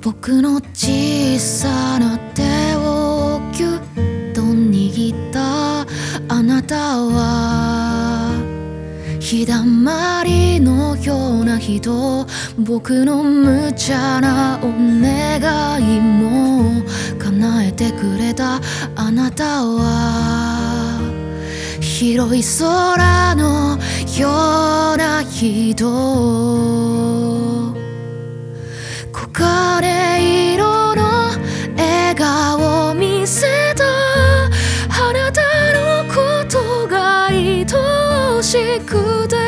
僕の小さな手をぎゅっと握ったあなたは日だまりのような人、僕の無茶なお願いも叶えてくれたあなたは広い空のような人、黄金色の笑顔見せたあなたのことが愛しくて、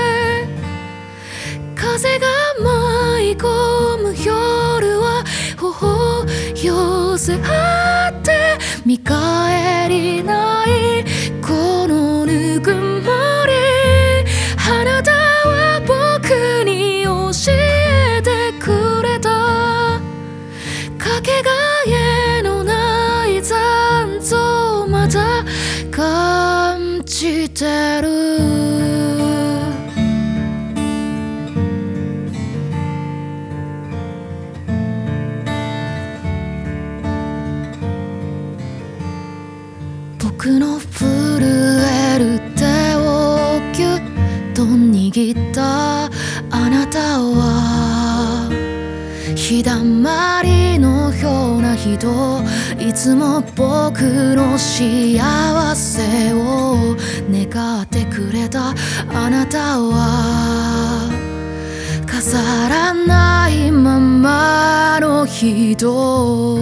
風が舞い込む夜は頬を寄せ合って見返りないこのぬくもり、あなたは僕に教えてくれたかけがえのない残像まだ感じてる。僕の震える手をぎゅっと握ったあなたは日だまりのような人、いつも僕の幸せを願ってくれたあなたは飾らないままの人、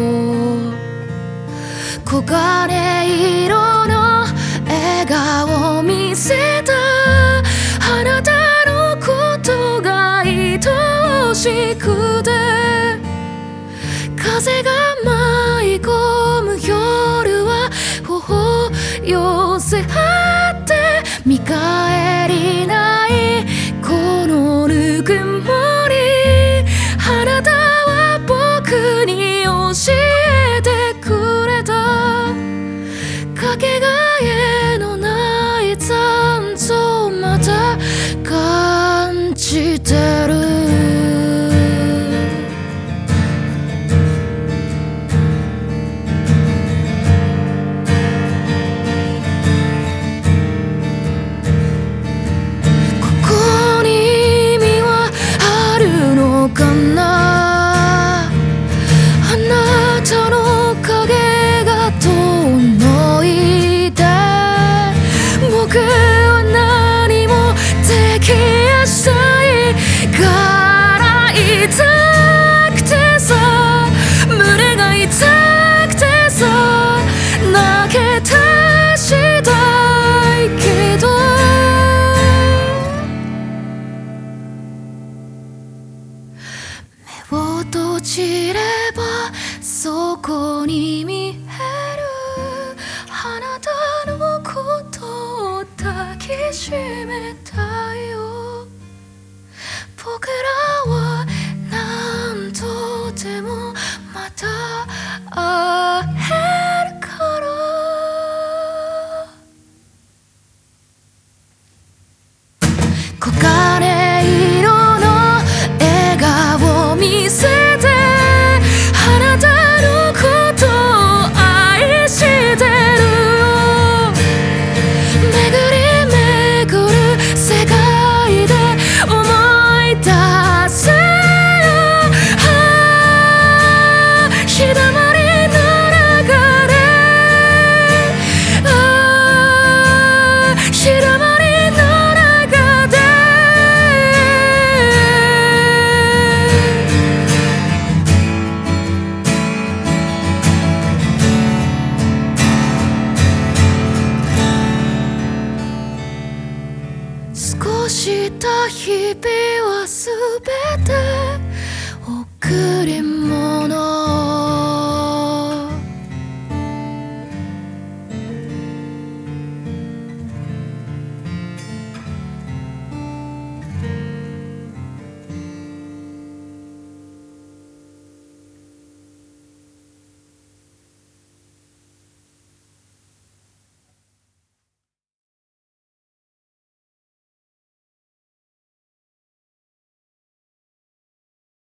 黄金色の笑顔見せたあなたのことが愛しくて、風が舞い込む夜は頬を寄せ合って見返りないこのぬくもり、あなたは僕に教えてくれたかけがえのない残像まだ感じてる。ここに意味はあるのかな、あなたの影が遠いで僕は何もできやしないから痛くてさ、胸が痛くてさ、泣けたしたいけど目を閉じればそこに見えるあなたのことを抱きしめたよ。僕らは何度でもまた会えるから黄金色の笑顔見せてあなたのことを愛してるよ。巡り巡る世界で思い出せよ、日だまりの中で日だまりの中で少した日々はすべて贈り物